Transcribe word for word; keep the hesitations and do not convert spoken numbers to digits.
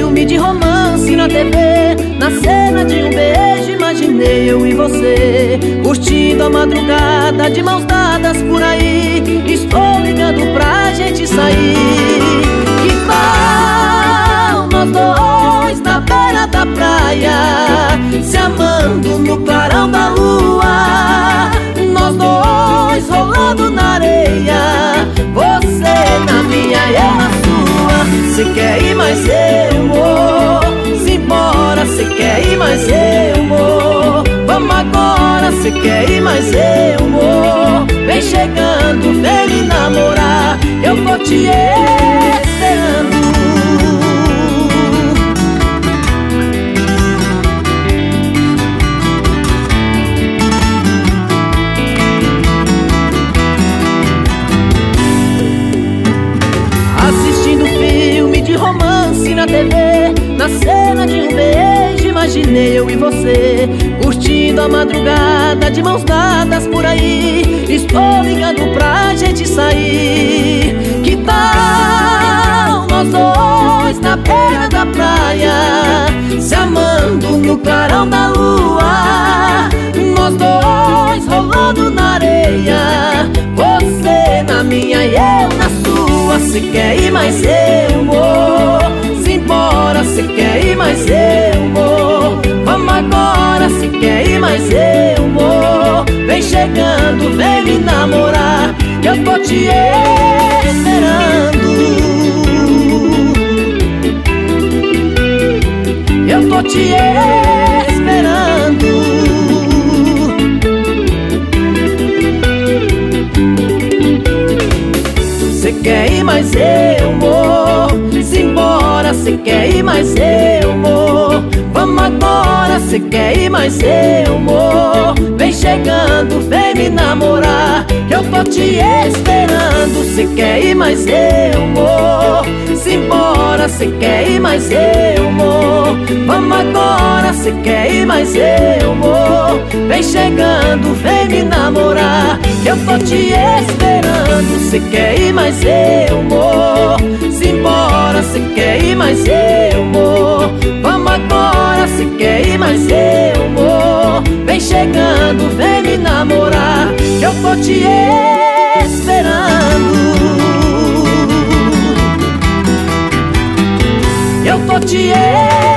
filme de romance na T V, na cena de um beijo imaginei eu e você, curtindo a madrugada de mãos dadas por aí. Estou ligando pra gente sair. Que tal nós dois na beira da praia, se amando no clarão da lua? Nós dois rolando na areia, você na minha e eu na sua. Cê quer ir, mas eu vou. Simbora, cê quer ir, mas eu vou. Vamos agora, cê quer ir, mas eu vou. Vem chegando, vem me namorar, eu tô te esperando. Assistindo filme de romance na T V, na cena de um beijo imaginei eu e você, curtindo a madrugada de mãos dadas por aí. Estou ligando pra gente sair. Que tal nós dois na beira da praia, se amando no clarão da lua? Nós dois rolando na areia, você na minha e eu na sua. Cê quer ir, mas eu vou. Simbora, cê quer ir, mas eu vou. Vamos agora, cê quer ir, mas eu vou. Vem chegando, vem me namorar, que eu tô te esperando. Eu tô te esperando. Cê quer ir, mas eu vou. Simbora, cê quer ir, mas eu vou. Vamos agora, cê quer ir, mas eu vou. Vem chegando, vem me namorar, que eu tô te esperando. Cê quer ir, mas eu vou. Simbora, cê quer ir, mas eu vou. Vamos agora, cê quer ir, mas eu vou. Vem chegando, vem me namorar, que eu tô te esperando. Cê quer ir, mas eu vou. Simbora, cê quer ir, mas eu vou. Vamos agora, cê quer ir, mas eu vou. Vem chegando, vem me namorar, que eu tô te esperando. Eu tô te esperando.